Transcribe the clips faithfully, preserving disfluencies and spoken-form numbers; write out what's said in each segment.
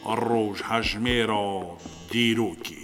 روش هجمه را دیروکی.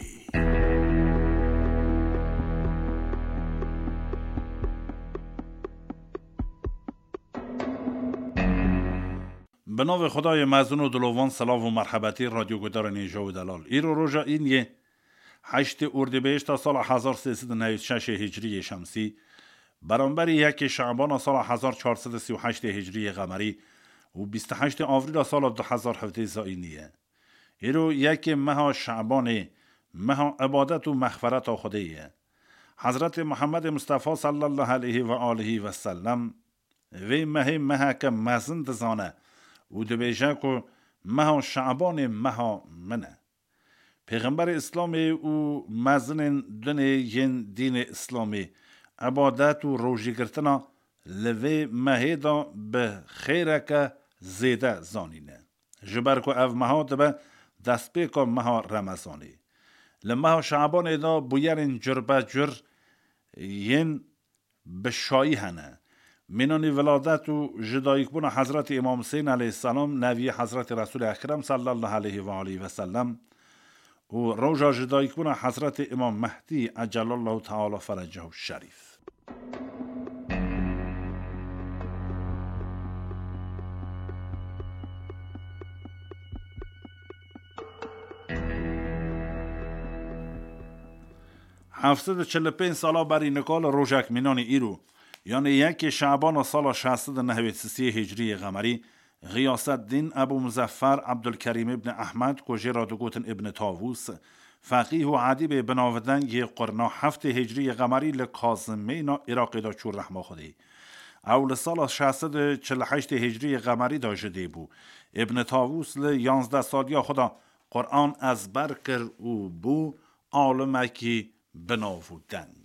به نام خدای مزون و دلوان، سلام و مرحبتی رادیو گدار نیجا و دلال. ایرو روژا این یه هشت اردیبهشت تا سال هزار و سیصد و نود و شش هجری شمسی برانبر یک شعبان سال هزار و چهارصد و سی و هشت هجری قمری و بیست و هشت آوریل سال دو هزار و هفده زائینیه. ایرو یک ماه شعبان، ماه عبادت و مغفرت خداییه. حضرت محمد مصطفی صلی الله علیه و آله و سلم وی ماه ماه که مزن دزانه و دبیجه که ماه شعبان ماه منه. پیغمبر اسلامی و مزن دن ین دین اسلامی عبادت و روژی گرتنا لوی ماه دا به خیره که زیده زانینه. جبر که او ماه دبه دست پیکا ماه رمضانی. لماه شعبان دا بویرین جربه جر ین بشایی هنه. منانی ولادت و جدایک بون حضرت امام حسین علیه السلام نوی حضرت رسول اکرم صلی الله علیه و آله و سلم و روژا جدایک بون حضرت امام مهدی عجل الله تعالی فرجه الشریف. هفتصد و چهل و پنج سالا بری نکال روژک مینانی ایرو یعنی یک شعبان سال ششصد و نود و سه هجری قمری غیاث الدین ابو مظفر عبدالکریم ابن احمد کجی را دگوتن ابن طاووس فقیه و عدیب بناودن یک قرنا هفت هجری قمری لکاظمینا عراقی دا چور رحمه خودی اول سال ششصد و چهل و هشت هجری قمری دا جده بو. ابن طاووس ل یازده سالیا خدا قرآن از برکر و بو عالمکی بناودن.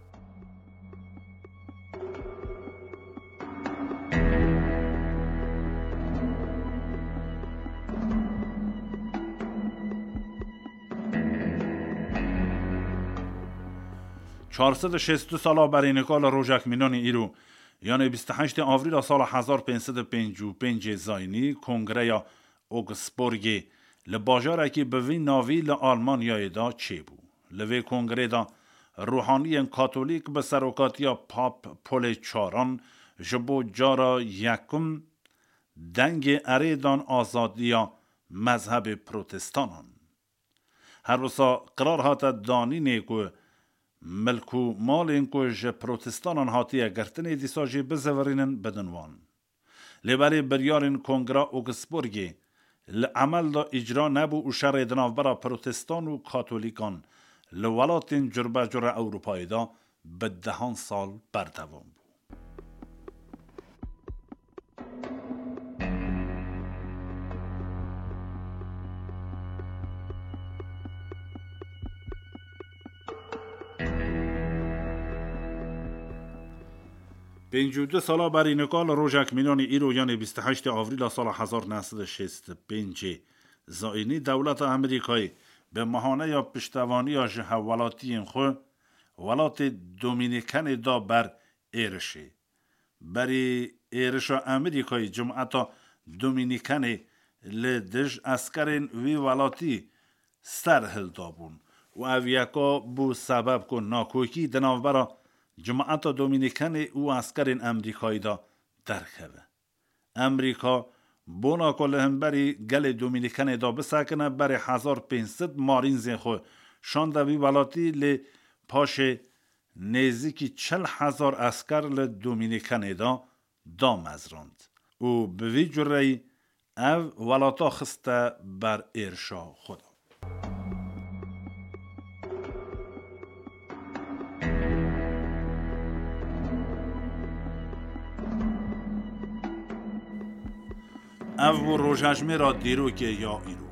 چهارصد و شصت سالا برای نکال روژک مینانی ایرو یعنی بیست و هشت آوریل سال هزار و پانصد و پنجاه و پنج زاینی کنگره یا اوگسبورگ لباجاره که به وی ناوی لآلمانیای دا چه بو. لوی کنگره دا روحانی کاتولیک به سروکاتیا پاپ پول چاران جبو جارا یکم دنگ اریدان آزادیا مذهب پروتستانان. هر روزا قرار هاتا دانی نیکو ملکو مال اینکو جه پروتستانان هاتیه گرتنی دیسا جه بزورینن بدنوان. لیبری بریارین کنگرا اوگسبورگی لعمل دا اجرا نبو و شر دناف برا پروتستان و کاتولیکان لولاتین جربه جر اروپایی دا به دهان سال بردوام بو. پنجاه و دو سالا بری نکال روژک مینانی ایرو یعنی بیست و هشت آوریل سال هزار و نهصد و شصت و پنج زائینی دولت امریکایی به ماهانه یا پشتوانی یا جهولاتی این خو ولات دومینیکن دا بر ایرشه. بری ایرش امریکایی جمعتا دومینیکن لدج اسکرین وی ولاتی سرهل دابون و اویکا بو سبب کن ناکوکی دناو برا جماعت دومینیکن او اسکرین امریکایی دا درخوه. امریکا بونا کلهم بری گل دومینیکن دا بسکنه بری هزار و پینصد مارین زین خو شاندوی ولاتی لی پاش نزدیکی چل هزار اسکر لی دومینیکن دا دام ازراند. او بوی جرهی او ولاتا خسته بر ارشا خدا. او روژهجمه را دیرو که یا ایرو